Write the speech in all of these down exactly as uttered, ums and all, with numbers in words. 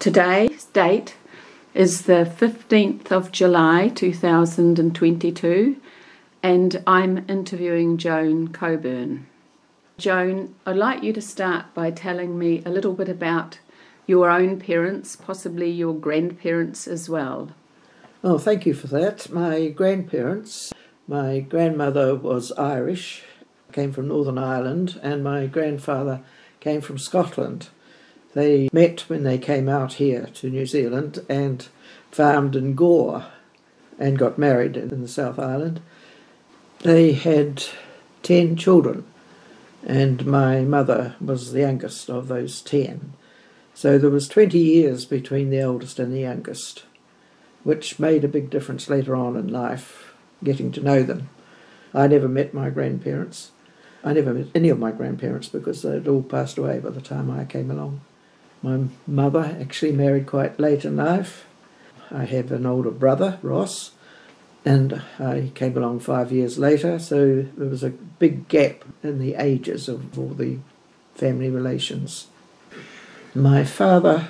Today's date is the fifteenth of July two thousand twenty-two, and I'm interviewing Joan Coburn. Joan, I'd like you to start by telling me a little bit about your own parents, possibly your grandparents as well. Oh, thank you for that. My grandparents, my grandmother was Irish, came from Northern Ireland, and my grandfather came from Scotland. They met when they came out here to New Zealand and farmed in Gore and got married in the South Island. They had ten children, and my mother was the youngest of those ten. So there was twenty years between the oldest and the youngest, which made a big difference later on in life, getting to know them. I never met my grandparents. I never met any of my grandparents because they'd all passed away by the time I came along. My mother actually married quite late in life. I have an older brother, Ross, and I came along five years later, so there was a big gap in the ages of all the family relations. My father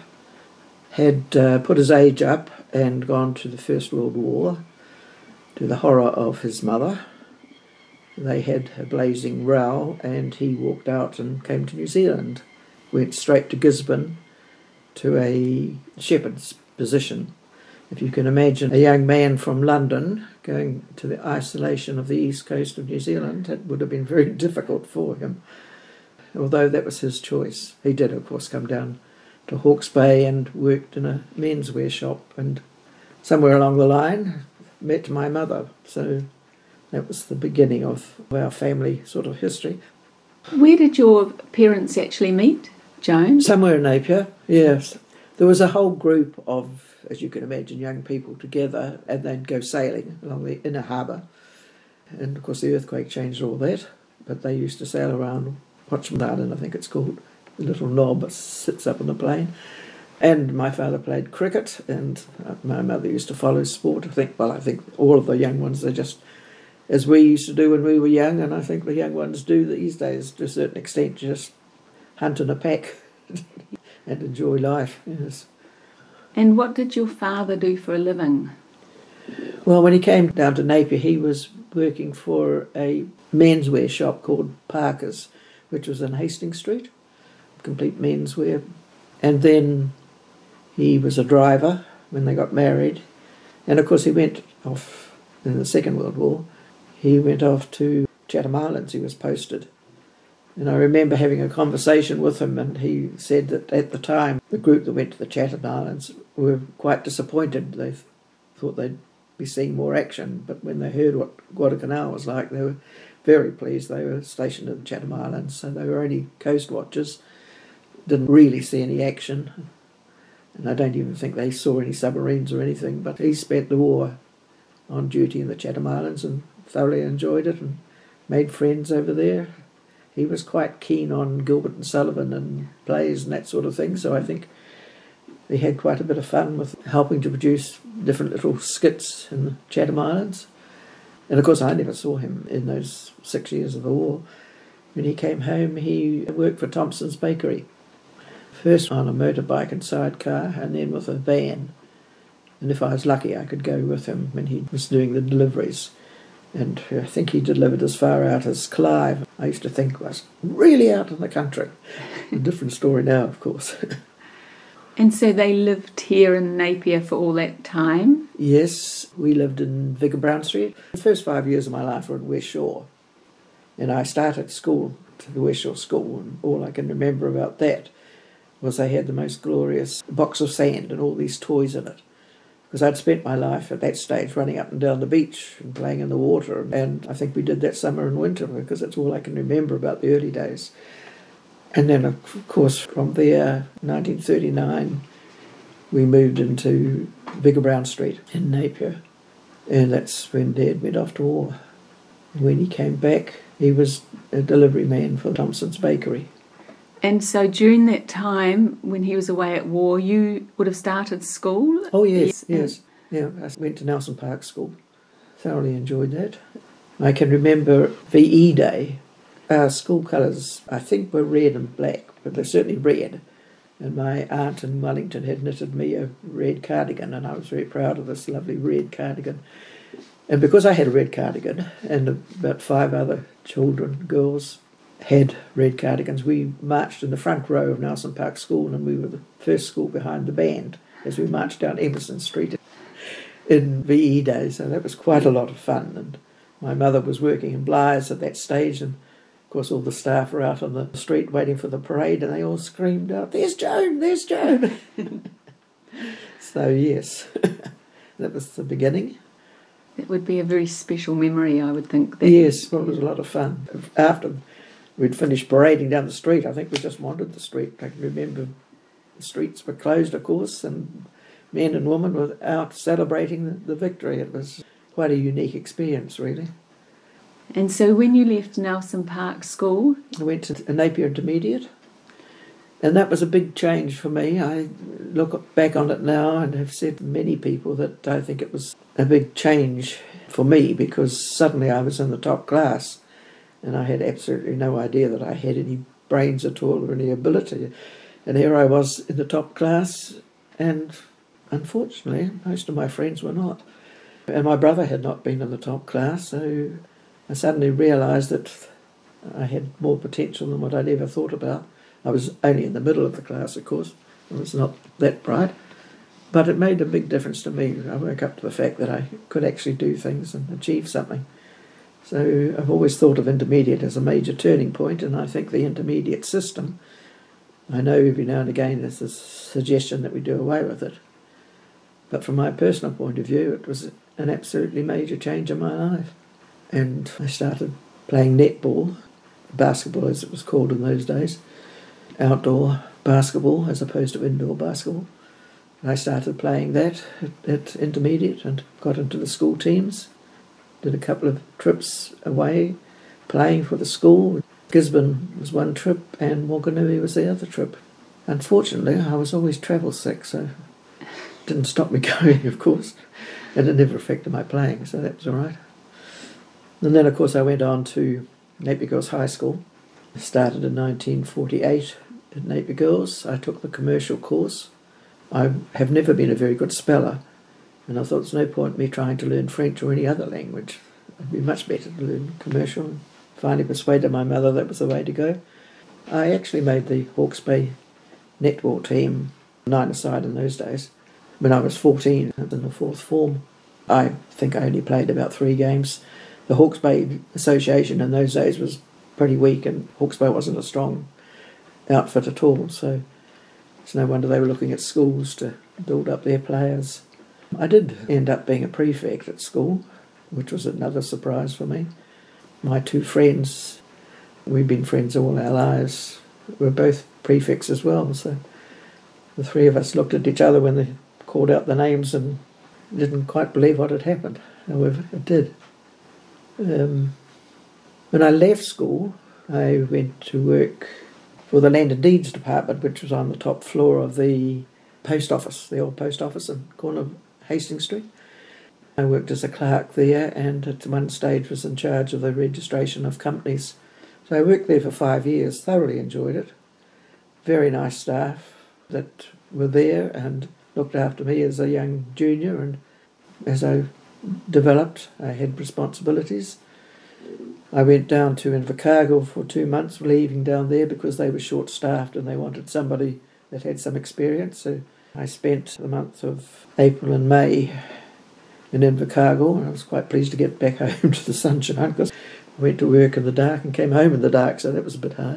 had uh, put his age up and gone to the First World War, to the horror of his mother. They had a blazing row, and he walked out and came to New Zealand. Went straight to Gisborne to a shepherd's position. If you can imagine a young man from London going to the isolation of the east coast of New Zealand, it would have been very difficult for him, although that was his choice. He did, of course, come down to Hawke's Bay and worked in a menswear shop, and somewhere along the line met my mother. So that was the beginning of our family sort of history. Where did your parents actually meet, Joan? Somewhere in Napier, yes. There was a whole group of, as you can imagine, young people together, and they'd go sailing along the inner harbour. And of course the earthquake changed all that, but they used to sail around Watchman Island, I think it's called, the little knob that sits up on the plain. And my father played cricket, and my mother used to follow sport. I think, well, I think all of the young ones, they just, as we used to do when we were young, and I think the young ones do these days to a certain extent, just hunt in a pack and enjoy life, yes. And what did your father do for a living? Well, when he came down to Napier, he was working for a menswear shop called Parker's, which was in Hastings Street, complete menswear. And then he was a driver when they got married. And of course he went off in the Second World War. He went off to Chatham Islands, he was posted. And I remember having a conversation with him, and he said that at the time the group that went to the Chatham Islands were quite disappointed. They thought they'd be seeing more action, but when they heard what Guadalcanal was like, they were very pleased. They were stationed at the Chatham Islands, so they were only coast watchers, didn't really see any action. And I don't even think they saw any submarines or anything, but he spent the war on duty in the Chatham Islands and thoroughly enjoyed it and made friends over there. He was quite keen on Gilbert and Sullivan and plays and that sort of thing, so I think he had quite a bit of fun with helping to produce different little skits in the Chatham Islands. And of course I never saw him in those six years of the war. When he came home, he worked for Thompson's Bakery, first on a motorbike and sidecar, and then with a van. And if I was lucky, I could go with him when he was doing the deliveries. And I think he delivered as far out as Clive. I used to think was really out in the country. A different story now, of course. And so they lived here in Napier for all that time? Yes, we lived in Vicar Brown Street. The first five years of my life were at West Shore. And I started school to the West Shore School, and all I can remember about that was they had the most glorious box of sand and all these toys in it. Because I'd spent my life at that stage running up and down the beach and playing in the water, and I think we did that summer and winter because that's all I can remember about the early days. And then, of course, from there, nineteen thirty-nine, we moved into Vicar Brown Street in Napier, and that's when Dad went off to war. When he came back, he was a delivery man for Thompson's Bakery. And so during that time, when he was away at war, you would have started school? Oh, yes, yes. Yeah, I went to Nelson Park School. Thoroughly enjoyed that. I can remember V E Day. Our school colours, I think, were red and black, but they're certainly red. And my aunt in Wellington had knitted me a red cardigan, and I was very proud of this lovely red cardigan. And because I had a red cardigan, and about five other children, girls, had red cardigans, we marched in the front row of Nelson Park School, and we were the first school behind the band as we marched down Emerson Street in V E days. So that was quite a lot of fun. And my mother was working in Blythe at that stage, and of course all the staff were out on the street waiting for the parade, and they all screamed out, "There's Joan, there's Joan." So yes, that was the beginning. It would be a very special memory, I would think. That Yes, well, it was a lot of fun. After we'd finished parading down the street, I think we just wandered the street. I can remember the streets were closed, of course, and men and women were out celebrating the, the victory. It was quite a unique experience, really. And so when you left Nelson Park School? I went to Napier Intermediate, and that was a big change for me. I look back on it now and have said to many people that I think it was a big change for me, because suddenly I was in the top class and I had absolutely no idea that I had any brains at all or any ability. And here I was in the top class, and unfortunately most of my friends were not. And my brother had not been in the top class, so I suddenly realised that I had more potential than what I'd ever thought about. I was only in the middle of the class, of course. I was not that bright. But it made a big difference to me. I woke up to the fact that I could actually do things and achieve something. So I've always thought of intermediate as a major turning point, and I think the intermediate system, I know every now and again there's a suggestion that we do away with it. But from my personal point of view, it was an absolutely major change in my life. And I started playing netball, basketball as it was called in those days, outdoor basketball as opposed to indoor basketball. I started playing that at, at intermediate and got into the school teams. Did a couple of trips away playing for the school. Gisborne was one trip and Wanganui was the other trip. Unfortunately, I was always travel sick, so it didn't stop me going, of course. And it never affected my playing, so that was all right. And then, of course, I went on to Napier Girls High School. I started in nineteen forty-eight at Napier Girls. I took the commercial course. I have never been a very good speller, and I thought there's no point in me trying to learn French or any other language. It'd be much better to learn commercial, and finally persuaded my mother that was the way to go. I actually made the Hawke's Bay netball team, nine-a-side in those days, when I was fourteen, in the fourth form. I think I only played about three games. The Hawke's Bay Association in those days was pretty weak, and Hawke's Bay wasn't a strong outfit at all, so it's no wonder they were looking at schools to build up their players. I did end up being a prefect at school, which was another surprise for me. My two friends, we've been friends all our lives, were both prefects as well, so the three of us looked at each other when they called out the names and didn't quite believe what had happened. However, it did. Um, when I left school, I went to work for the Land and Deeds Department, which was on the top floor of the post office, the old post office in the corner of Hastings Street. I worked as a clerk there, and at one stage was in charge of the registration of companies. So I worked there for five years, thoroughly enjoyed it. Very nice staff that were there and looked after me as a young junior, and as I developed, I had responsibilities. I went down to Invercargill for two months, leaving down there because they were short-staffed and they wanted somebody that had some experience. So I spent the month of April and May in Invercargill, and I was quite pleased to get back home to the sunshine, because I went to work in the dark and came home in the dark, so that was a bit hard.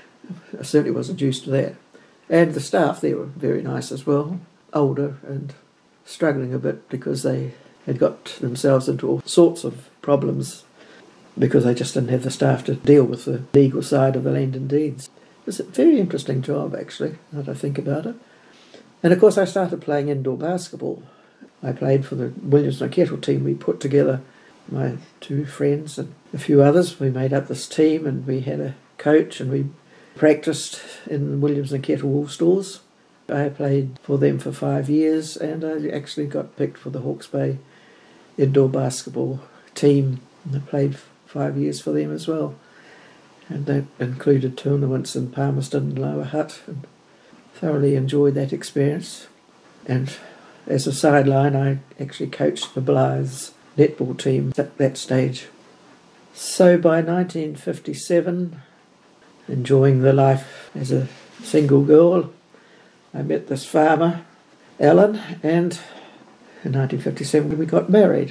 I certainly wasn't used to that. And the staff there were very nice as well, older and struggling a bit because they had got themselves into all sorts of problems because they just didn't have the staff to deal with the legal side of the land and deeds. It was a very interesting job, actually, now that I think about it. And of course I started playing indoor basketball. I played for the Williams and Kettle team. We put together, my two friends and a few others, we made up this team, and we had a coach, and we practiced in Williams and Kettle wool stores. I played for them for five years, and I actually got picked for the Hawke's Bay indoor basketball team, and I played five years for them as well. And that included tournaments in Palmerston and Lower Hutt and thoroughly enjoyed that experience. And as a sideline, I actually coached the Blythes netball team at that stage. So by nineteen fifty-seven, enjoying the life as a single girl, I met this farmer, Alan, and in nineteen fifty-seven we got married.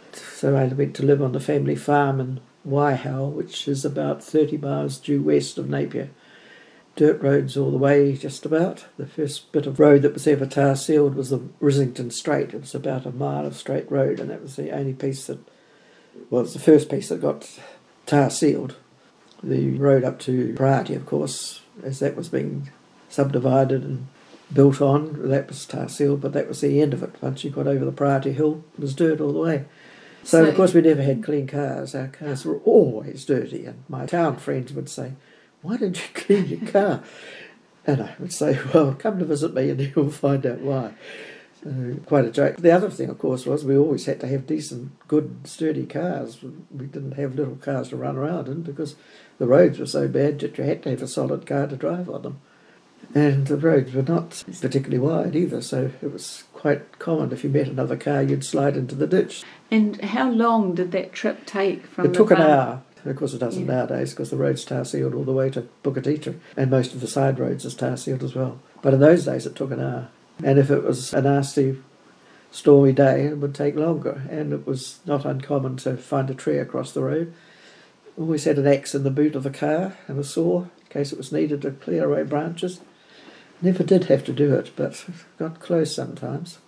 So I went to live on the family farm in Waihow, which is about thirty miles due west of Napier. Dirt roads all the way, just about. The first bit of road that was ever tar sealed was the Risington Straight. It was about a mile of straight road, and that was the only piece that, well, it was the first piece that got tar sealed. The road up to Parati, of course, as that was being subdivided and built on, that was tar sealed, but that was the end of it. Once you got over the Parati Hill, it was dirt all the way. So, so, of course, we never had clean cars. Our cars were always dirty. And my town friends would say, "Why didn't you clean your car?" And I would say, "Well, come to visit me and you'll find out why." So, quite a joke. The other thing, of course, was we always had to have decent, good, sturdy cars. We didn't have little cars to run around in because the roads were so bad that you had to have a solid car to drive on them. And the roads were not particularly wide either, so it was quite common if you met another car, you'd slide into the ditch. And how long did that trip take from It the took farm? an hour. Of course it doesn't Yeah. nowadays because the road's tar sealed all the way to Bukatitra, and most of the side roads is tar sealed as well. But in those days it took an hour. And if it was a nasty, stormy day, it would take longer. And it was not uncommon to find a tree across the road. Always had an axe in the boot of the car and a saw in case it was needed to clear away branches. Never did have to do it, but got close sometimes.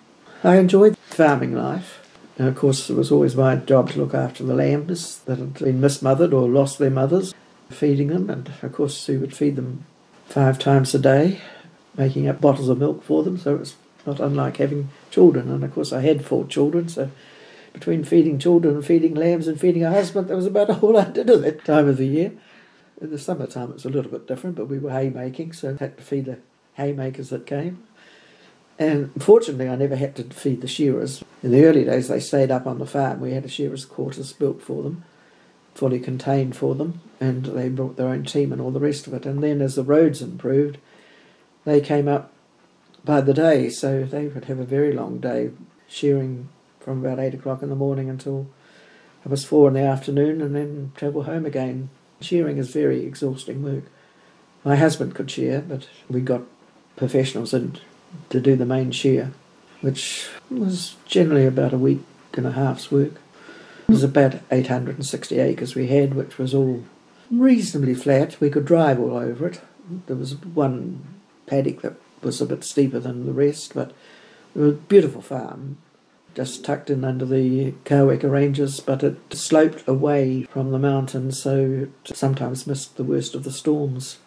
I enjoyed farming life. And of course, it was always my job to look after the lambs that had been mismothered or lost their mothers, feeding them. And of course, we would feed them five times a day, making up bottles of milk for them. So it was not unlike having children. And of course, I had four children. So between feeding children and feeding lambs and feeding a husband, that was about all I did at that time of the year. In the summertime, it was a little bit different, but we were haymaking, so I had to feed the haymakers that came. And fortunately, I never had to feed the shearers. In the early days, they stayed up on the farm. We had a shearers' quarters built for them, fully contained for them, and they brought their own team and all the rest of it. And then as the roads improved, they came up by the day, so they would have a very long day, shearing from about eight o'clock in the morning until it was four in the afternoon, and then travel home again. Shearing is very exhausting work. My husband could shear, but we got professionals in to do the main shear, which was generally about a week and a half's work. It was about eight hundred sixty acres we had, which was all reasonably flat. We could drive all over it. There was one paddock that was a bit steeper than the rest, but it was a beautiful farm, just tucked in under the Kaweka Ranges, but it sloped away from the mountains, so it sometimes missed the worst of the storms.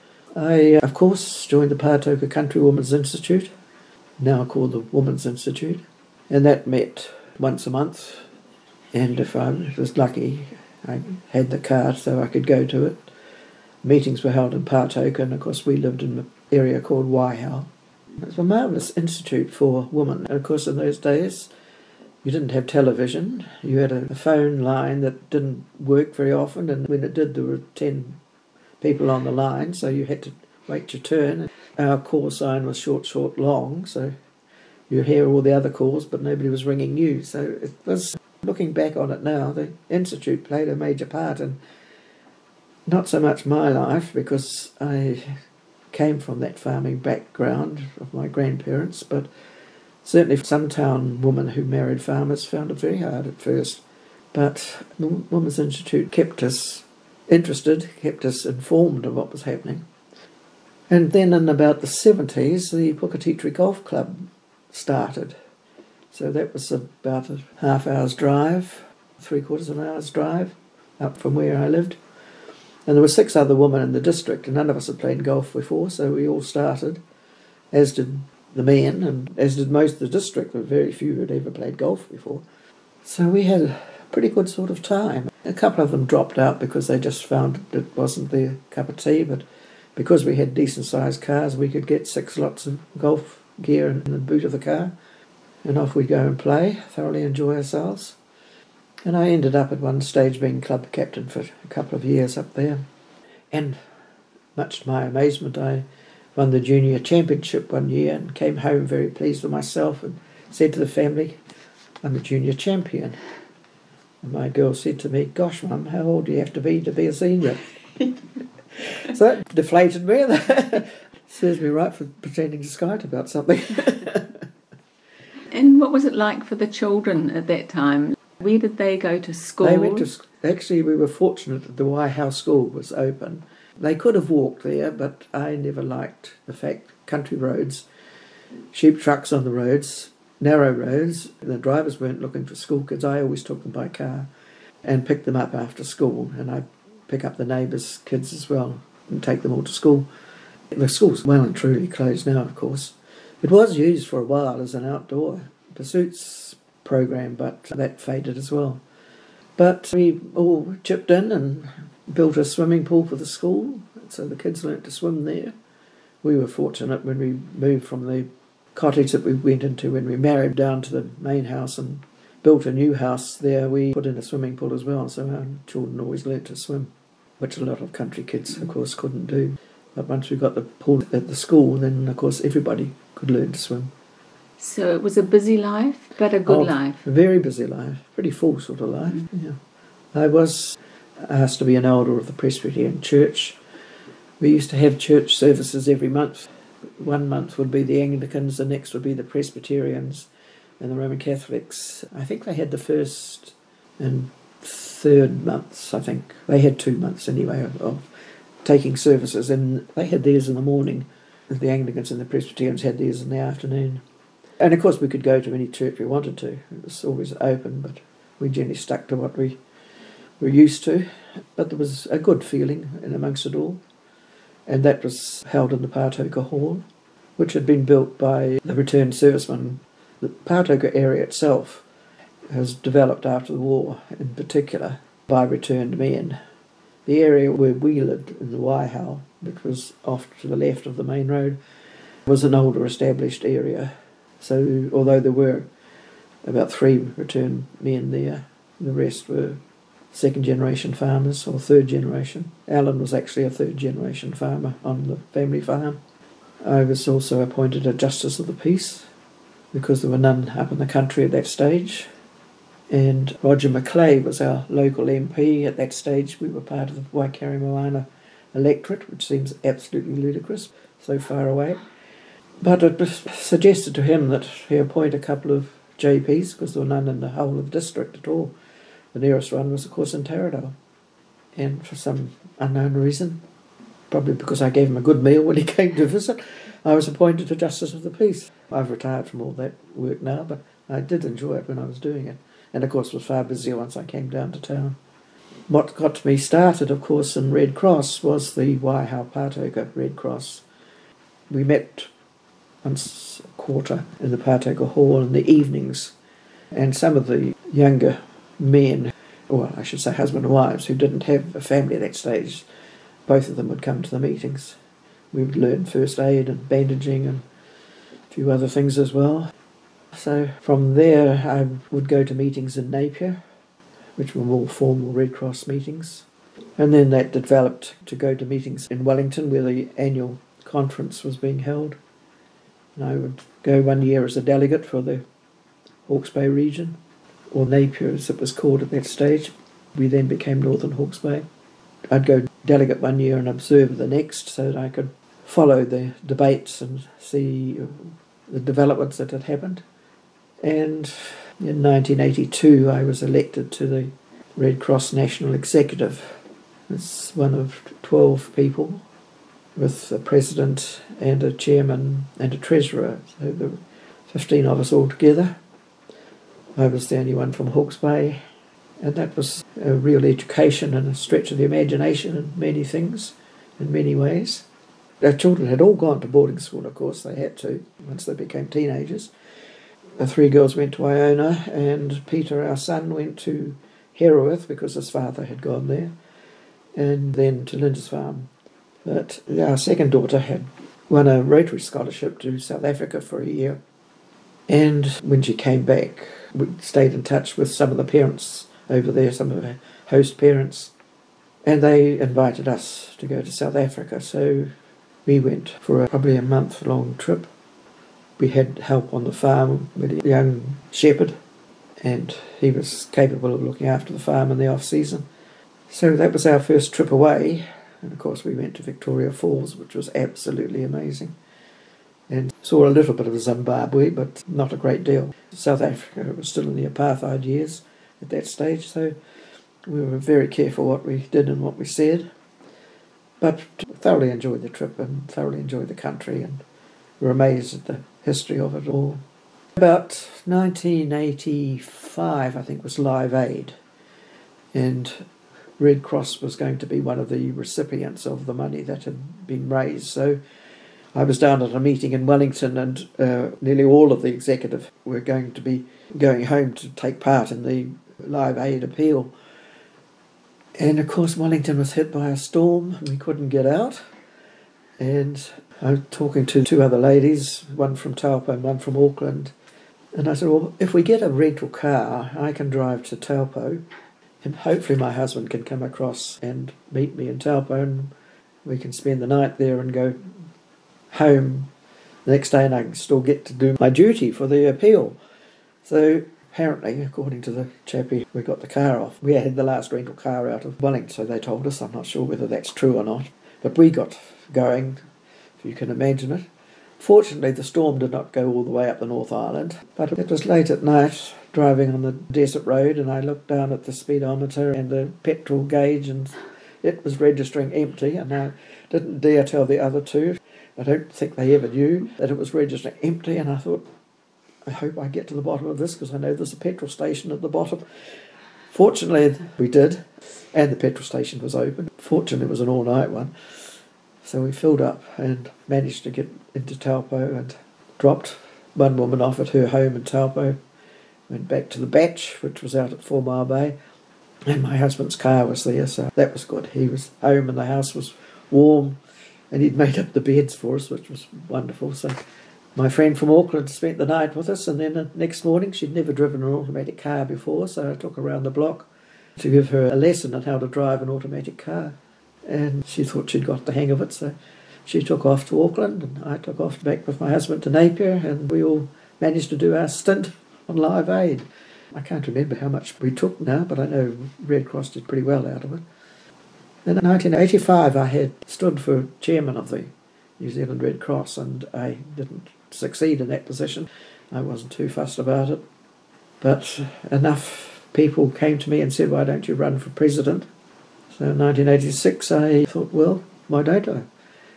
I, of course, joined the Pātoka Country Women's Institute, now called the Women's Institute, and that met once a month, and if I was lucky, I had the car so I could go to it. Meetings were held in Pātoka, and of course we lived in an area called Waihow. It was a marvellous institute for women, and of course in those days you didn't have television. You had a, a phone line that didn't work very often, and when it did there were ten people on the line, so you had to wait your turn. Our call sign was short, short, long, so you hear all the other calls, but nobody was ringing you. So it was, looking back on it now, the Institute played a major part in not so much my life, because I came from that farming background of my grandparents, but certainly some town women who married farmers found it very hard at first. But the Women's Institute kept us interested, kept us informed of what was happening. And then in about the seventies, the Pukatitra Golf Club started. So that was about a half hour's drive, three quarters of an hour's drive up from where I lived. And there were six other women in the district, and none of us had played golf before, so we all started, as did the men, and as did most of the district. There were very few who had ever played golf before. So we had a pretty good sort of time. A couple of them dropped out because they just found it wasn't their cup of tea, but because we had decent-sized cars, we could get six lots of golf gear in the boot of the car, and off we'd go and play, thoroughly enjoy ourselves. And I ended up at one stage being club captain for a couple of years up there. And much to my amazement, I won the junior championship one year and came home very pleased with myself and said to the family, I'm a junior champion. And my girl said to me, gosh, Mum, how old do you have to be to be a senior? So that deflated me. Serves me right for pretending to skite about something. And what was it like for the children at that time? Where did they go to school? They went to, actually, we were fortunate that the Waiho School was open. They could have walked there, but I never liked the fact country roads, sheep trucks on the roads, narrow roads. The drivers weren't looking for school kids. I always took them by car and picked them up after school, and I'd pick up the neighbours' kids as well and take them all to school. The school's well and truly closed now, of course. It was used for a while as an outdoor pursuits program, but that faded as well. But we all chipped in and built a swimming pool for the school, so the kids learnt to swim there. We were fortunate when we moved from the cottage that we went into when we married down to the main house and built a new house there. We put in a swimming pool as well, so our children always learnt to swim, which a lot of country kids, of course, couldn't do. But once we got the pool at the school, then, of course, everybody could learn to swim. So it was a busy life, but a good oh, life. A very busy life, pretty full sort of life, mm-hmm. yeah. I was asked to be an elder of the Presbyterian Church. We used to have church services every month. One month would be the Anglicans, the next would be the Presbyterians and the Roman Catholics. I think they had the first and third months, I think. They had two months anyway of, of taking services, and they had theirs in the morning. The Anglicans and the Presbyterians had theirs in the afternoon. And of course we could go to any church we wanted to. It was always open, but we generally stuck to what we were used to. But there was a good feeling in amongst it all. And that was held in the Pātoka Hall, which had been built by the returned servicemen. The Pātoka area itself was developed after the war, in particular, by returned men. The area where we lived in the Waiho, which was off to the left of the main road, was an older established area. So although there were about three returned men there, the rest were second generation farmers or third generation. Alan was actually a third generation farmer on the family farm. I was also appointed a Justice of the Peace because there were none up in the country at that stage. And Roger Macleay was our local M P. At that stage we were part of the Waikato Moana electorate, which seems absolutely ludicrous, so far away. But it was suggested to him that he appoint a couple of J Ps because there were none in the whole of the district at all. The nearest one was, of course, in Taradale. And for some unknown reason, probably because I gave him a good meal when he came to visit, I was appointed a Justice of the Peace. I've retired from all that work now, but I did enjoy it when I was doing it. And, of course, was far busier once I came down to town. What got me started, of course, in Red Cross was the Waiho Pātoka Red Cross. We met once a quarter in the Pātoka Hall in the evenings, and some of the younger men, or I should say husband and wives, who didn't have a family at that stage, both of them would come to the meetings. We would learn first aid and bandaging and a few other things as well. So from there I would go to meetings in Napier, which were more formal Red Cross meetings. And then that developed to go to meetings in Wellington where the annual conference was being held. And I would go one year as a delegate for the Hawke's Bay region, or Napier as it was called at that stage. We then became Northern Hawke's Bay. I'd go delegate one year and observe the next so that I could follow the debates and see the developments that had happened. And in nineteen eighty-two I was elected to the Red Cross National Executive. It's one of twelve people with a president and a chairman and a treasurer. So there were fifteen of us all together. I was the only one from Hawke's Bay, and that was a real education and a stretch of the imagination in many things, in many ways. Our children had all gone to boarding school, of course, they had to, once they became teenagers. The three girls went to Iona, and Peter, our son, went to Heraworth because his father had gone there, and then to Lindisfarne. But our second daughter had won a Rotary scholarship to South Africa for a year, and when she came back, we stayed in touch with some of the parents over there, some of her host parents, and they invited us to go to South Africa. So We went for a, probably a month-long trip. We had help on the farm with a young shepherd, and he was capable of looking after the farm in the off-season. So that was our first trip away, and of course we went to Victoria Falls, which was absolutely amazing, and saw a little bit of Zimbabwe, but not a great deal. South Africa was still in the apartheid years at that stage, so we were very careful what we did and what we said, but thoroughly enjoyed the trip and thoroughly enjoyed the country, and were amazed at the history of it all. About nineteen eighty-five, I think, was Live Aid, and Red Cross was going to be one of the recipients of the money that had been raised. So I was down at a meeting in Wellington, and uh, nearly all of the executive were going to be going home to take part in the Live Aid appeal. And of course Wellington was hit by a storm and we couldn't get out. And I was talking to two other ladies, one from Taupo and one from Auckland. And I said, well, if we get a rental car, I can drive to Taupo, and hopefully my husband can come across and meet me in Taupo, and we can spend the night there and go home the next day, and I can still get to do my duty for the appeal. So apparently, according to the chappie we got the car off, we had the last rental car out of Wellington, so they told us. I'm not sure whether that's true or not. But we got going, if you can imagine it. Fortunately, the storm did not go all the way up the North Island, but it was late at night, driving on the desert road, and I looked down at the speedometer and the petrol gauge, and it was registering empty, and I didn't dare tell the other two. I don't think they ever knew that it was registering empty, and I thought, I hope I get to the bottom of this, because I know there's a petrol station at the bottom. Fortunately, we did, and the petrol station was open. Fortunately, it was an all-night one. So we filled up and managed to get into Taupo and dropped one woman off at her home in Taupo, went back to the Batch, which was out at Four Mile Bay, and my husband's car was there, so that was good. He was home and the house was warm, and he'd made up the beds for us, which was wonderful. So my friend from Auckland spent the night with us, and then the next morning, she'd never driven an automatic car before, so I took her around the block to give her a lesson on how to drive an automatic car. And she thought she'd got the hang of it, so she took off to Auckland, and I took off back with my husband to Napier, and we all managed to do our stint on Live Aid. I can't remember how much we took now, but I know Red Cross did pretty well out of it. In nineteen eighty-five, I had stood for chairman of the New Zealand Red Cross, and I didn't succeed in that position. I wasn't too fussed about it, but enough people came to me and said, why don't you run for president? So in nineteen eighty-six, I thought, well, why don't I?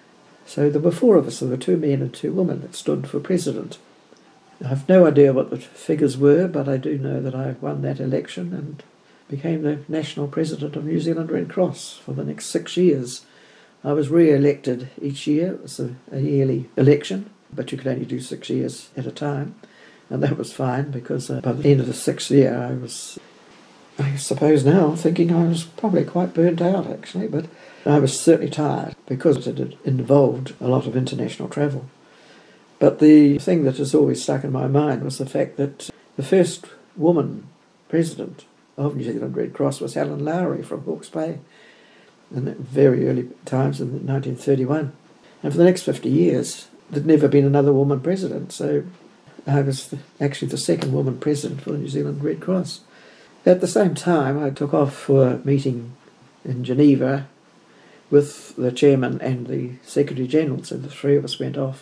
So there were four of us. There were two men and two women that stood for president. I have no idea what the figures were, but I do know that I won that election and became the national president of New Zealand Red Cross for the next six years. I was re-elected each year. It was a, a yearly election, but you could only do six years at a time. And that was fine, because uh, by the end of the sixth year, I was... I suppose now, thinking I was probably quite burnt out, actually, but I was certainly tired because it had involved a lot of international travel. But the thing that has always stuck in my mind was the fact that the first woman president of New Zealand Red Cross was Helen Lowry from Hawke's Bay in the very early times in nineteen thirty-one. And for the next fifty years, there'd never been another woman president, so I was actually the second woman president for the New Zealand Red Cross. At the same time, I took off for a meeting in Geneva with the chairman and the Secretary-General, so the three of us went off.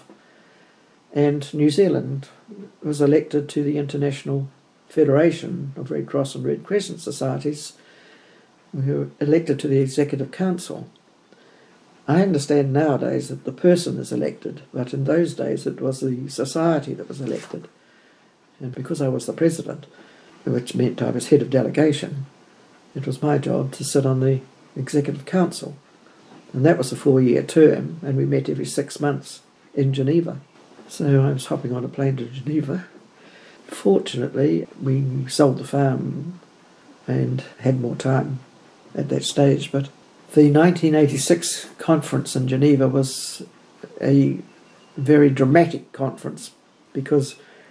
And New Zealand was elected to the International Federation of Red Cross and Red Crescent Societies. We were elected to the Executive Council. I understand nowadays that the person is elected, but in those days it was the society that was elected. And because I was the president, which meant I was head of delegation, it was my job to sit on the Executive Council. And that was a four-year term, and we met every six months in Geneva. So I was hopping on a plane to Geneva. Fortunately, we sold the farm and had more time at that stage, but the nineteen eighty-six conference in Geneva was a very dramatic conference, because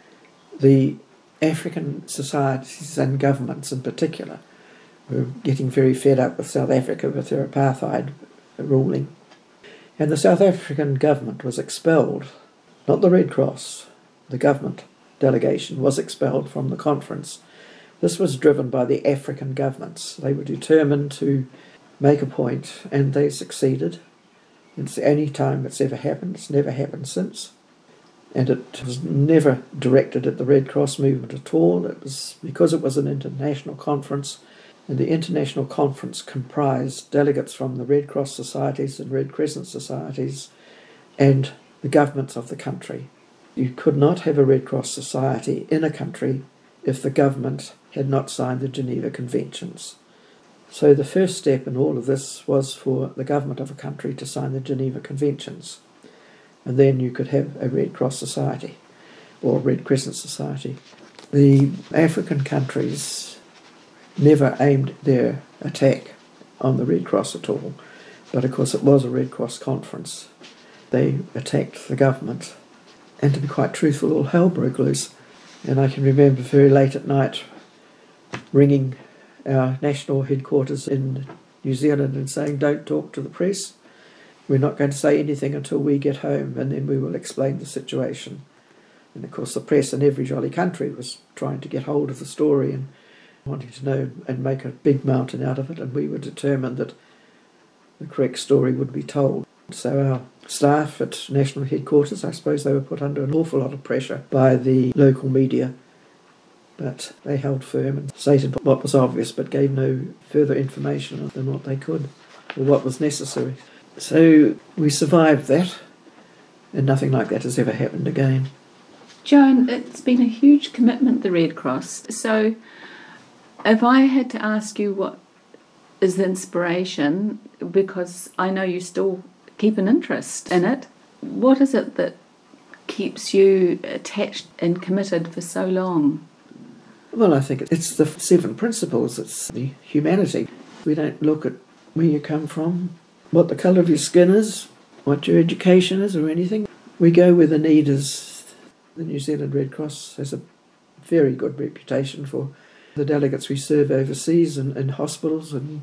the African societies and governments in particular were getting very fed up with South Africa with their apartheid ruling. And the South African government was expelled, not the Red Cross, the government delegation was expelled from the conference. This was driven by the African governments. They were determined to make a point, and they succeeded. It's the only time it's ever happened. It's never happened since. And it was never directed at the Red Cross movement at all. It was because it was an international conference, and the international conference comprised delegates from the Red Cross societies and Red Crescent societies and the governments of the country. You could not have a Red Cross society in a country if the government had not signed the Geneva Conventions. So the first step in all of this was for the government of a country to sign the Geneva Conventions. And then you could have a Red Cross society or Red Crescent society. The African countries never aimed their attack on the Red Cross at all, but of course it was a Red Cross conference. They attacked the government, and to be quite truthful, all hell broke loose. And I can remember very late at night ringing our national headquarters in New Zealand and saying, "Don't talk to the press. We're not going to say anything until we get home, and then we will explain the situation." And of course the press in every jolly country was trying to get hold of the story and wanting to know and make a big mountain out of it, and we were determined that the correct story would be told. So our staff at national headquarters, I suppose they were put under an awful lot of pressure by the local media, but they held firm and stated what was obvious but gave no further information than what they could or what was necessary. So we survived that, and nothing like that has ever happened again. Joan, it's been a huge commitment, the Red Cross. So if I had to ask you what is the inspiration, because I know you still keep an interest in it, what is it that keeps you attached and committed for so long? Well, I think it's the seven principles. It's the humanity. We don't look at where you come from, what the colour of your skin is, what your education is or anything. We go where the need is. The New Zealand Red Cross has a very good reputation for the delegates we serve overseas and in hospitals and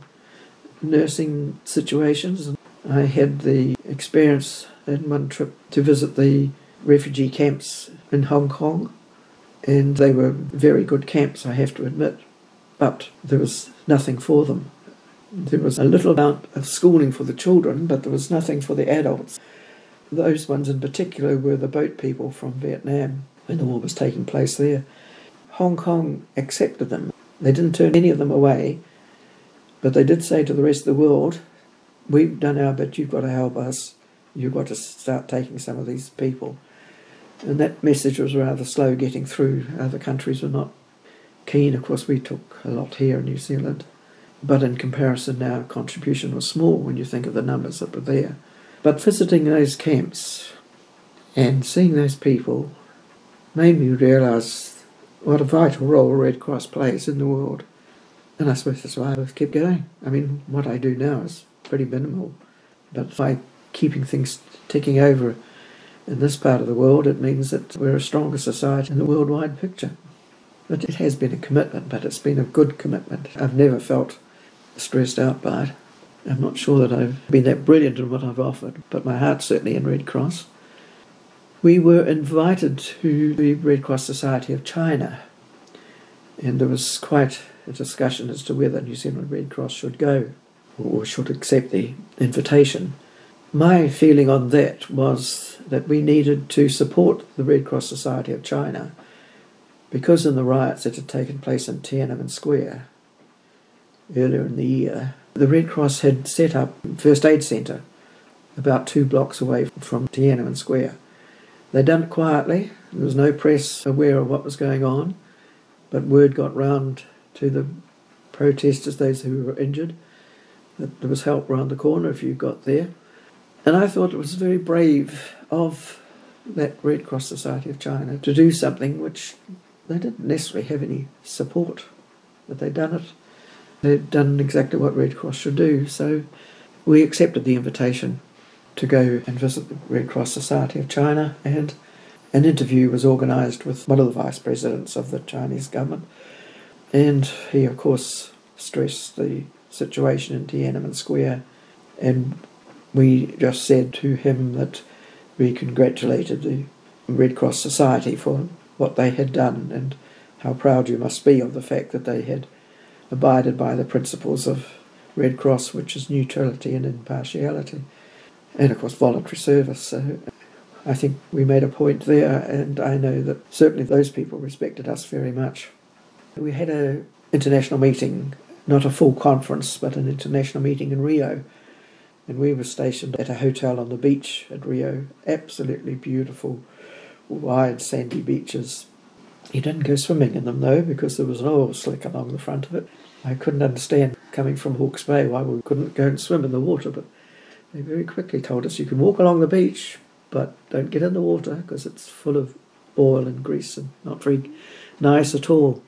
nursing situations. And I had the experience in one trip to visit the refugee camps in Hong Kong, and they were very good camps, I have to admit, but there was nothing for them. There was a little amount of schooling for the children, but there was nothing for the adults. Those ones in particular were the boat people from Vietnam when the war was taking place there. Hong Kong accepted them. They didn't turn any of them away, but they did say to the rest of the world, "We've done our bit, you've got to help us. You've got to start taking some of these people." And that message was rather slow getting through. Other countries were not keen. Of course, we took a lot here in New Zealand, but in comparison our contribution was small when you think of the numbers that were there. But visiting those camps and seeing those people made me realise what a vital role Red Cross plays in the world. And I suppose that's why I've kept going. I mean, what I do now is pretty minimal, but by keeping things ticking over in this part of the world, it means that we're a stronger society in the worldwide picture. But it has been a commitment, but it's been a good commitment. I've never felt stressed out by it. I'm not sure that I've been that brilliant in what I've offered, but my heart's certainly in Red Cross. We were invited to the Red Cross Society of China, and there was quite a discussion as to whether New Zealand Red Cross should go or should accept the invitation. My feeling on that was that we needed to support the Red Cross Society of China because in the riots that had taken place in Tiananmen Square earlier in the year, the Red Cross had set up a first aid centre about two blocks away from Tiananmen Square. They'd done it quietly. There was no press aware of what was going on, but word got round to the protesters, those who were injured, that there was help round the corner if you got there. And I thought it was very brave of that Red Cross Society of China to do something which they didn't necessarily have any support, but they'd done it. They'd done exactly what Red Cross should do. So we accepted the invitation to go and visit the Red Cross Society of China, and an interview was organised with one of the vice presidents of the Chinese government, and he of course stressed the situation in Tiananmen Square and we just said to him that we congratulated the Red Cross Society for what they had done and how proud you must be of the fact that they had abided by the principles of Red Cross, which is neutrality and impartiality, and of course voluntary service. So I think we made a point there, and I know that certainly those people respected us very much. We had an international meeting, not a full conference, but an international meeting in Rio, and we were stationed at a hotel on the beach at Rio. Absolutely beautiful, wide sandy beaches. You didn't go swimming in them though, because there was an oil slick along the front of it. I couldn't understand, coming from Hawke's Bay, why we couldn't go and swim in the water, but they very quickly told us you can walk along the beach, but don't get in the water because it's full of oil and grease and not very nice at all.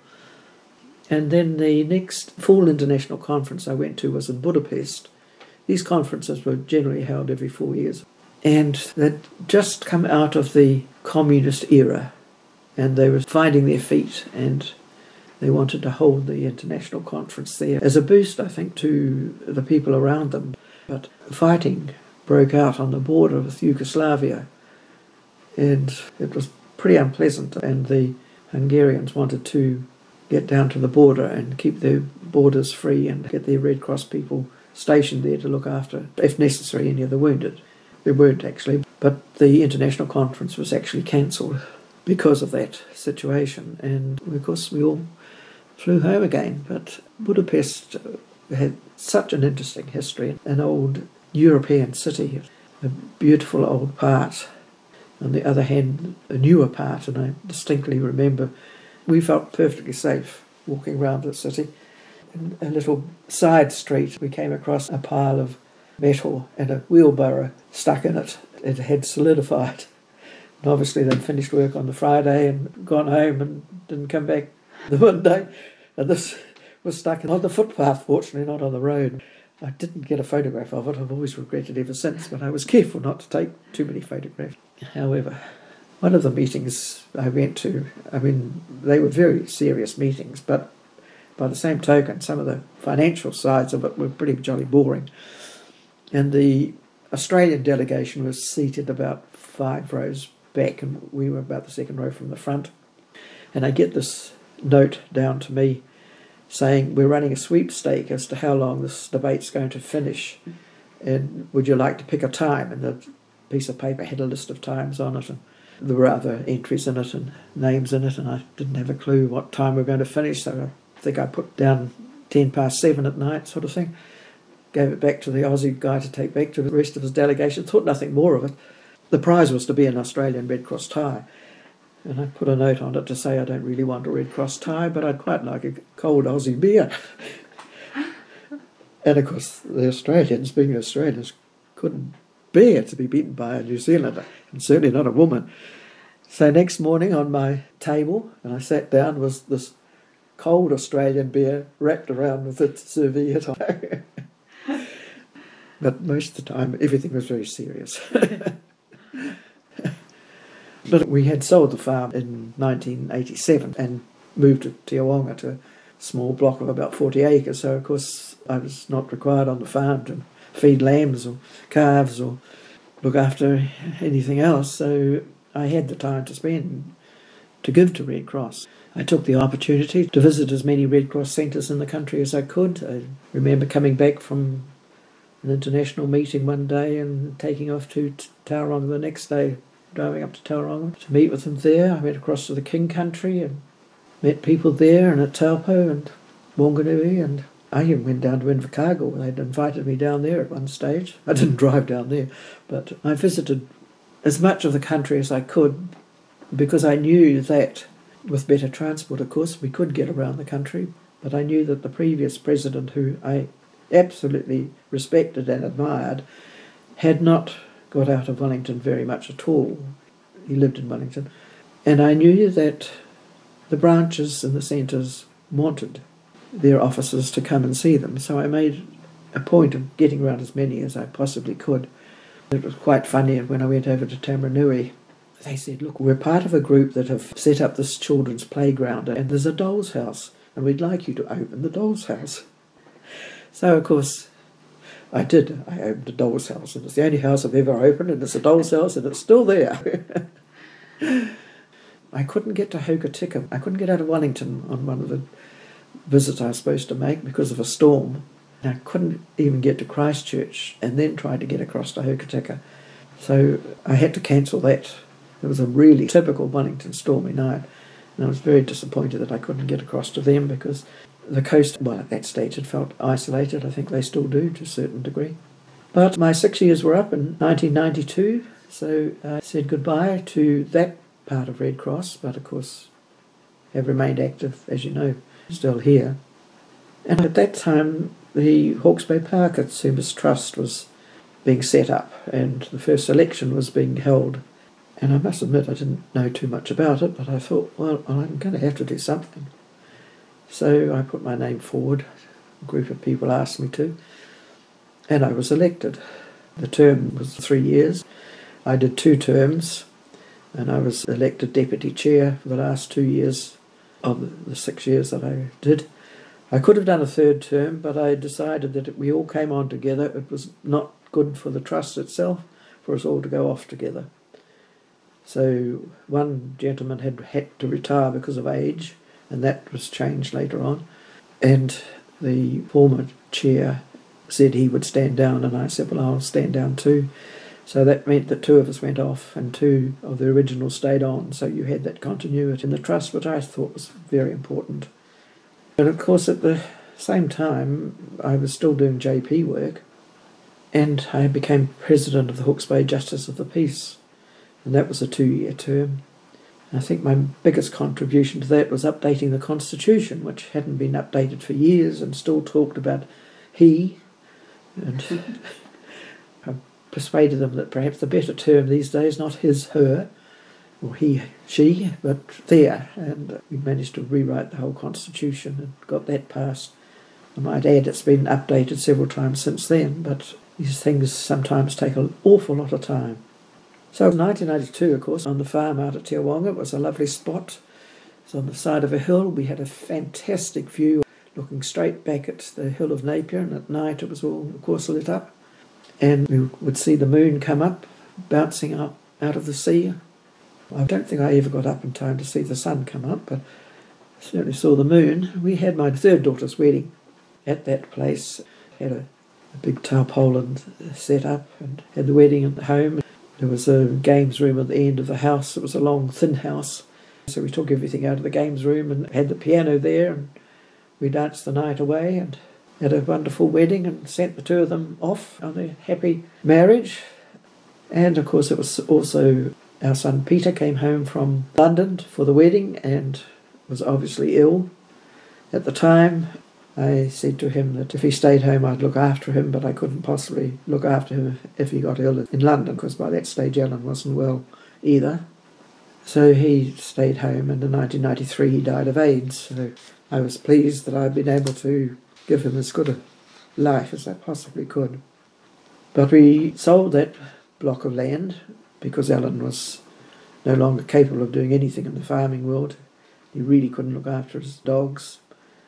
And then the next full international conference I went to was in Budapest. These conferences were generally held every four years. And they'd just come out of the communist era, and they were finding their feet, and they wanted to hold the international conference there as a boost, I think, to the people around them. But fighting broke out on the border with Yugoslavia, and it was pretty unpleasant, and the Hungarians wanted to get down to the border and keep their borders free and get their Red Cross people stationed there to look after, if necessary, any of the wounded. There weren't actually, but the international conference was actually cancelled because of that situation, and of course we all flew home again. But Budapest had such an interesting history, an old European city, a beautiful old part, on the other hand a newer part, and I distinctly remember we felt perfectly safe walking around the city. In a little side street we came across a pile of metal and a wheelbarrow stuck in it. It had solidified. And obviously they'd finished work on the Friday and gone home and didn't come back the Monday. And this was stuck on the footpath, fortunately not on the road. I didn't get a photograph of it. I've always regretted ever since, but I was careful not to take too many photographs. However, one of the meetings I went to, I mean, they were very serious meetings, but by the same token, some of the financial sides of it were pretty jolly boring. And the Australian delegation was seated about five rows back, and we were about the second row from the front. And I get this note down to me saying, we're running a sweepstake as to how long this debate's going to finish, and would you like to pick a time? And the piece of paper had a list of times on it, and there were other entries in it and names in it, and I didn't have a clue what time we were going to finish, so I think I put down ten past seven at night sort of thing. Gave it back to the Aussie guy to take back to the rest of his delegation, thought nothing more of it. The prize was to be an Australian Red Cross tie, and I put a note on it to say I don't really want a Red Cross tie, but I'd quite like a cold Aussie beer. And of course the Australians, being Australians, couldn't bear to be beaten by a New Zealander, and certainly not a woman. So next morning on my table, and I sat down, was this cold Australian beer wrapped around with a serviette on. But most of the time everything was very serious. But we had sold the farm in nineteen eighty-seven and moved to Tiawonga, to a small block of about forty acres, so of course I was not required on the farm to feed lambs or calves or look after anything else, so I had the time to spend to give to Red Cross. I took the opportunity to visit as many Red Cross centres in the country as I could. I remember coming back from an international meeting one day and taking off to Tauranga the next day, driving up to Tauranga to meet with them there. I went across to the King Country and met people there, and at Taupo and Wanganui, and I even went down to Invercargill. They'd invited me down there at one stage. I didn't drive down there, but I visited as much of the country as I could, because I knew that with better transport, of course, we could get around the country, but I knew that the previous president, who I absolutely respected and admired, had not got out of Wellington very much at all. He lived in Wellington. And I knew that the branches and the centres wanted their officers to come and see them, so I made a point of getting around as many as I possibly could. It was quite funny when I went over to Tamaranui. They said, look, we're part of a group that have set up this children's playground, and there's a doll's house, and we'd like you to open the doll's house. So, of course, I did. I opened a doll's house, and it's the only house I've ever opened, and it's a doll's house, and it's still there. I couldn't get to Hokitika. I couldn't get out of Wellington on one of the visits I was supposed to make because of a storm. And I couldn't even get to Christchurch and then tried to get across to Hokitika. So I had to cancel that. It was a really typical Wellington stormy night. And I was very disappointed that I couldn't get across to them because the coast, well, at that stage had felt isolated. I think they still do to a certain degree. But my six years were up in nineteen ninety-two, so I said goodbye to that part of Red Cross, but of course have remained active, as you know, still here. And at that time, the Hawke's Bay Park Consumers Trust was being set up, and the first election was being held. And I must admit I didn't know too much about it, but I thought, well, I'm going to have to do something. So I put my name forward. A group of people asked me to, and I was elected. The term was three years. I did two terms, and I was elected deputy chair for the last two years of the six years that I did. I could have done a third term, but I decided that if we all came on together, it was not good for the trust itself for us all to go off together. So one gentleman had had to retire because of age, and that was changed later on. And the former chair said he would stand down, and I said, well, I'll stand down too. So that meant that two of us went off and two of the original stayed on. So you had that continuity in the trust, which I thought was very important. But of course, at the same time, I was still doing J P work, and I became president of the Hawke's Bay Justice of the Peace. And that was a two-year term. And I think my biggest contribution to that was updating the Constitution, which hadn't been updated for years and still talked about he. And I persuaded them that perhaps the better term these days, not his, her, or he, she, but there. And we managed to rewrite the whole Constitution and got that passed. I might add it's been updated several times since then, but these things sometimes take an awful lot of time. So in nineteen ninety-two, of course, on the farm out at Te Wanga, it was a lovely spot. It was on the side of a hill. We had a fantastic view looking straight back at the hill of Napier, and at night it was all, of course, lit up. And we would see the moon come up, bouncing up out of the sea. I don't think I ever got up in time to see the sun come up, but I certainly saw the moon. We had my third daughter's wedding at that place. Had a, a big tarpaulin set up and had the wedding at home. There was a games room at the end of the house. It was a long, thin house. So we took everything out of the games room and had the piano there, and we danced the night away and had a wonderful wedding and sent the two of them off on a happy marriage. And of course it was also our son Peter came home from London for the wedding and was obviously ill at the time. I said to him that if he stayed home I'd look after him, but I couldn't possibly look after him if he got ill in London, because by that stage Ellen wasn't well either. So he stayed home, and in nineteen ninety-three he died of AIDS. So I was pleased that I'd been able to give him as good a life as I possibly could. But we sold that block of land because Alan was no longer capable of doing anything in the farming world. He really couldn't look after his dogs.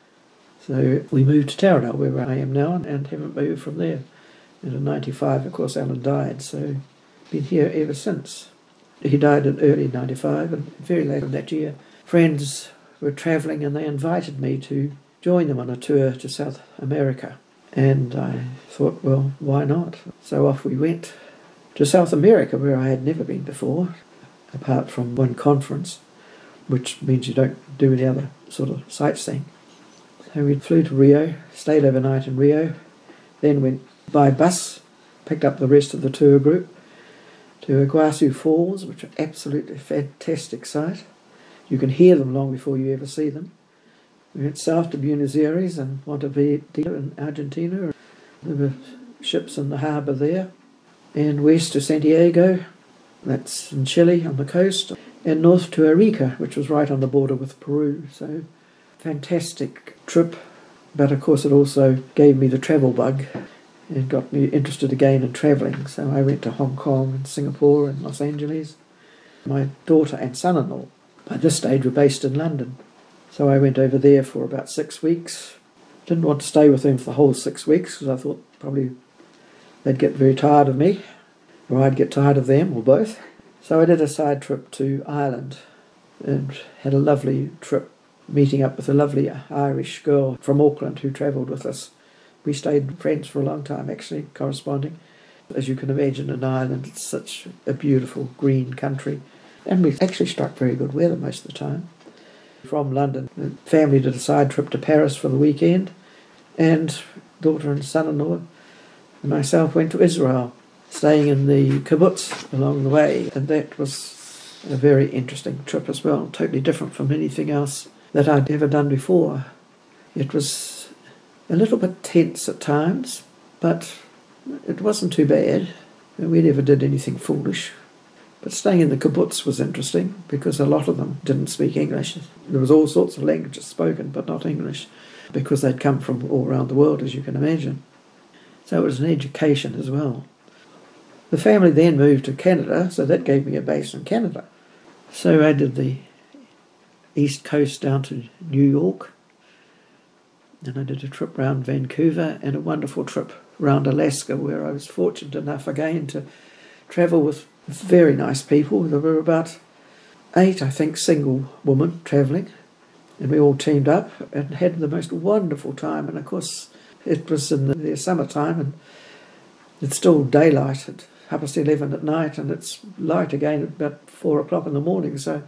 So we moved to Tauranga, where I am now, and haven't moved from there. And in ninety-five, of course, Alan died, so been here ever since. He died in early ninety-five, and very late in that year, friends were travelling and they invited me to join them on a tour to South America. And I thought, well, why not? So off we went to South America, where I had never been before, apart from one conference, which means you don't do any other sort of sightseeing. So we flew to Rio, stayed overnight in Rio, then went by bus, picked up the rest of the tour group to Iguazu Falls, which are absolutely fantastic sight. You can hear them long before you ever see them. We went south to Buenos Aires and Montevideo in Argentina. There were ships in the harbour there. And west to Santiago, that's in Chile on the coast. And north to Arica, which was right on the border with Peru. So fantastic trip, but of course it also gave me the travel bug and got me interested again in travelling. So I went to Hong Kong and Singapore and Los Angeles. My daughter and son-in-law by this stage were based in London, so I went over there for about six weeks. Didn't want to stay with them for the whole six weeks because I thought probably they'd get very tired of me, or I'd get tired of them, or both. So I did a side trip to Ireland and had a lovely trip, meeting up with a lovely Irish girl from Auckland who travelled with us. We stayed friends for a long time, actually, corresponding. As you can imagine, in Ireland, it's such a beautiful green country. And we actually struck very good weather most of the time. From London, the family did a side trip to Paris for the weekend, and daughter and son-in-law and myself went to Israel, staying in the kibbutz along the way, and that was a very interesting trip as well, totally different from anything else that I'd ever done before. It was a little bit tense at times, but it wasn't too bad. We never did anything foolish. But staying in the kibbutz was interesting because a lot of them didn't speak English. There was all sorts of languages spoken, but not English, because they'd come from all around the world, as you can imagine. So it was an education as well. The family then moved to Canada, so that gave me a base in Canada. So I did the east coast down to New York, and I did a trip round Vancouver and a wonderful trip round Alaska, where I was fortunate enough again to travel with very nice people. There were about eight, I think, single women travelling, and we all teamed up and had the most wonderful time. And of course, it was in the summertime, and it's still daylight at half past eleven at night, and it's light again at about four o'clock in the morning. So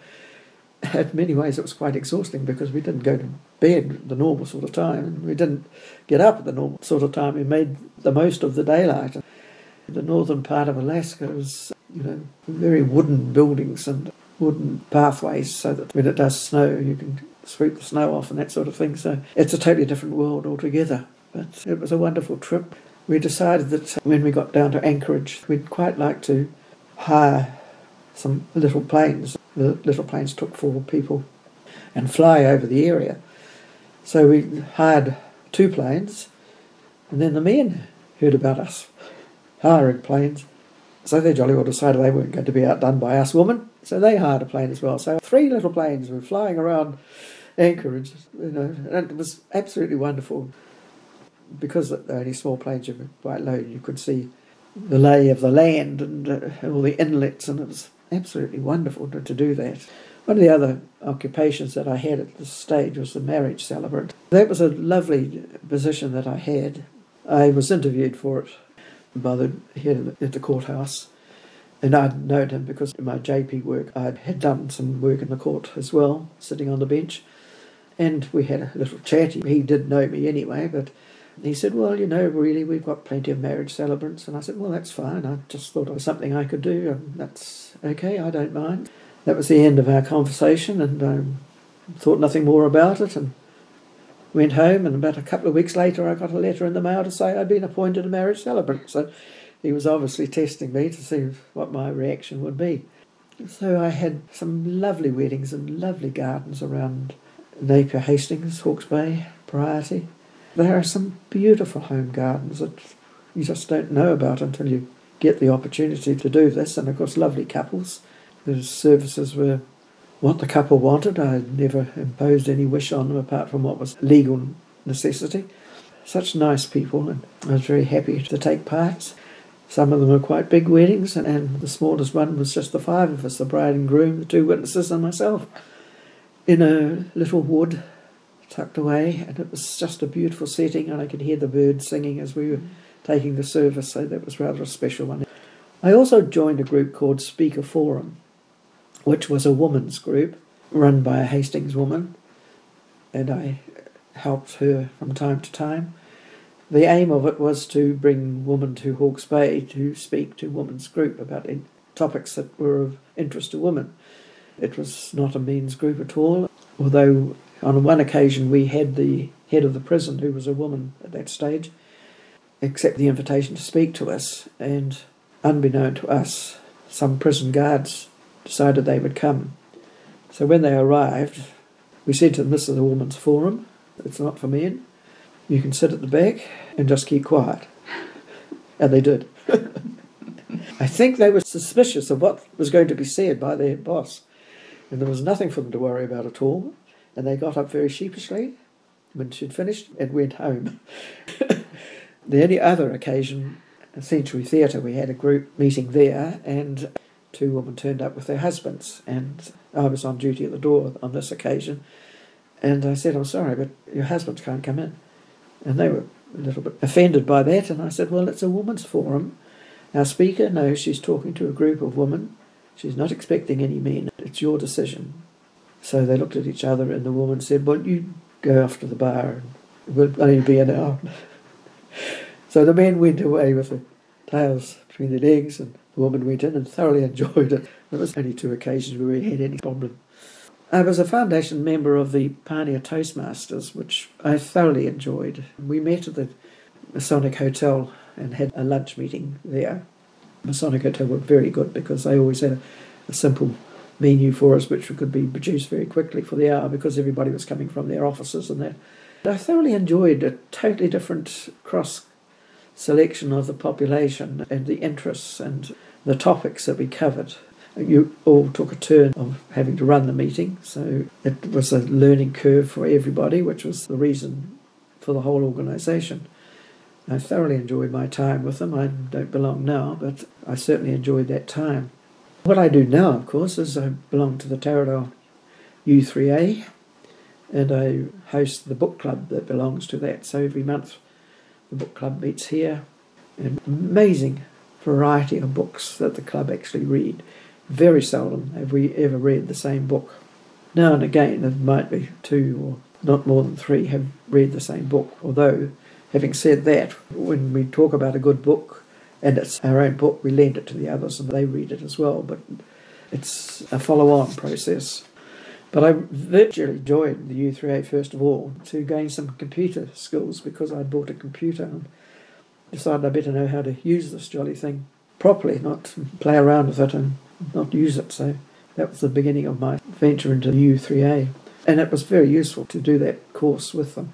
in many ways it was quite exhausting because we didn't go to bed at the normal sort of time, and we didn't get up at the normal sort of time. We made the most of the daylight. The northern part of Alaska was, you know, very wooden buildings and wooden pathways, so that when it does snow you can sweep the snow off and that sort of thing. So it's a totally different world altogether. But it was a wonderful trip. We decided that when we got down to Anchorage, we'd quite like to hire some little planes. The little planes took four people and fly over the area. So we hired two planes, and then the men heard about us hiring planes. So they jolly well decided they weren't going to be outdone by us women, so they hired a plane as well. So three little planes were flying around Anchorage, you know, and it was absolutely wonderful. Because they're only small planes, you were quite low, you could see the lay of the land and uh, all the inlets, and it was absolutely wonderful to, to do that. One of the other occupations that I had at this stage was the marriage celebrant. That was a lovely position that I had. I was interviewed for it by the head at the courthouse, and I'd known him because in my J P work I had done some work in the court as well, sitting on the bench, and we had a little chat. He did know me anyway, but he said, well, you know, really, we've got plenty of marriage celebrants. And I said, well, that's fine. I just thought it was something I could do, and that's okay, I don't mind. That was the end of our conversation, and I um, thought nothing more about it, and went home. And about a couple of weeks later, I got a letter in the mail to say I'd been appointed a marriage celebrant. So he was obviously testing me to see what my reaction would be. So I had some lovely weddings and lovely gardens around Napier, Hastings, Hawke's Bay, Priority. There are some beautiful home gardens that you just don't know about until you get the opportunity to do this, and of course lovely couples. The services were what the couple wanted. I never imposed any wish on them apart from what was legal necessity. Such nice people, and I was very happy to take part. Some of them were quite big weddings, and, and the smallest one was just the five of us, the bride and groom, the two witnesses and myself, in a little wood tucked away, and it was just a beautiful setting, and I could hear the birds singing as we were taking the service, so that was rather a special one. I also joined a group called Speaker Forum, which was a women's group run by a Hastings woman, and I helped her from time to time. The aim of it was to bring women to Hawke's Bay to speak to women's group about topics that were of interest to women. It was not a men's group at all, although on one occasion we had the head of the prison, who was a woman at that stage, accept the invitation to speak to us, and unbeknown to us, some prison guards decided they would come. So when they arrived, we said to them, this is a women's forum, it's not for men, you can sit at the back and just keep quiet. And they did. I think they were suspicious of what was going to be said by their boss, and there was nothing for them to worry about at all. And they got up very sheepishly when she'd finished and went home. The only other occasion at Century Theatre. We had a group meeting there, and two women turned up with their husbands, and I was on duty at the door on this occasion. And I said, I'm sorry, but your husbands can't come in. And they were a little bit offended by that, and I said, well, it's a women's forum. Our speaker knows she's talking to a group of women. She's not expecting any men. It's your decision. So they looked at each other, and the woman said, well, you go off to the bar, and we'll only be an hour. So the men went away with their tails between their legs, and the woman went in and thoroughly enjoyed it. There was only two occasions where we had any problem. I was a foundation member of the Pioneer Toastmasters, which I thoroughly enjoyed. We met at the Masonic Hotel and had a lunch meeting there. Masonic Hotel were very good because they always had a, a simple menu for us which could be produced very quickly for the hour because everybody was coming from their offices and that. I thoroughly enjoyed a totally different cross-selection of the population and the interests and the topics that we covered. You all took a turn of having to run the meeting, so it was a learning curve for everybody, which was the reason for the whole organisation. I thoroughly enjoyed my time with them. I don't belong now, but I certainly enjoyed that time. What I do now, of course, is I belong to the Taradale U three A, and I host the book club that belongs to that. So every month the book club meets here, and amazing variety of books that the club actually read. Very seldom have we ever read the same book. Now and again, there might be two or not more than three have read the same book. Although, having said that, when we talk about a good book, and it's our own book, we lend it to the others and they read it as well. But it's a follow-on process. But I virtually joined the U three A first of all to gain some computer skills because I'd bought a computer and decided I better know how to use this jolly thing properly, not play around with it and not use it. So that was the beginning of my venture into the U three A. And it was very useful to do that course with them.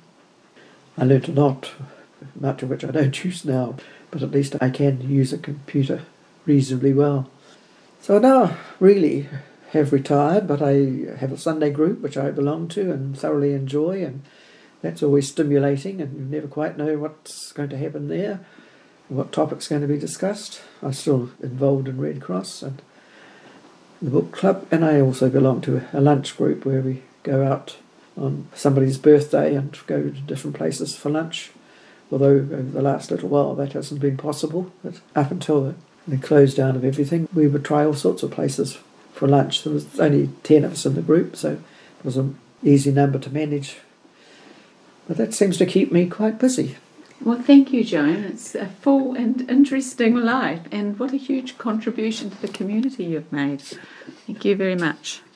I learnt a lot, much of which I don't use now, but at least I can use a computer reasonably well. So now really have retired, but I have a Sunday group which I belong to and thoroughly enjoy, and that's always stimulating, and you never quite know what's going to happen there, what topic's going to be discussed. I'm still involved in Red Cross and the book club, and I also belong to a lunch group where we go out on somebody's birthday and go to different places for lunch, although over the last little while that hasn't been possible. But up until the, the close down of everything, we would try all sorts of places for lunch. There was only ten of us in the group, so it was an easy number to manage. But that seems to keep me quite busy. Well, thank you, Joan. It's a full and interesting life, and what a huge contribution to the community you've made. Thank you very much.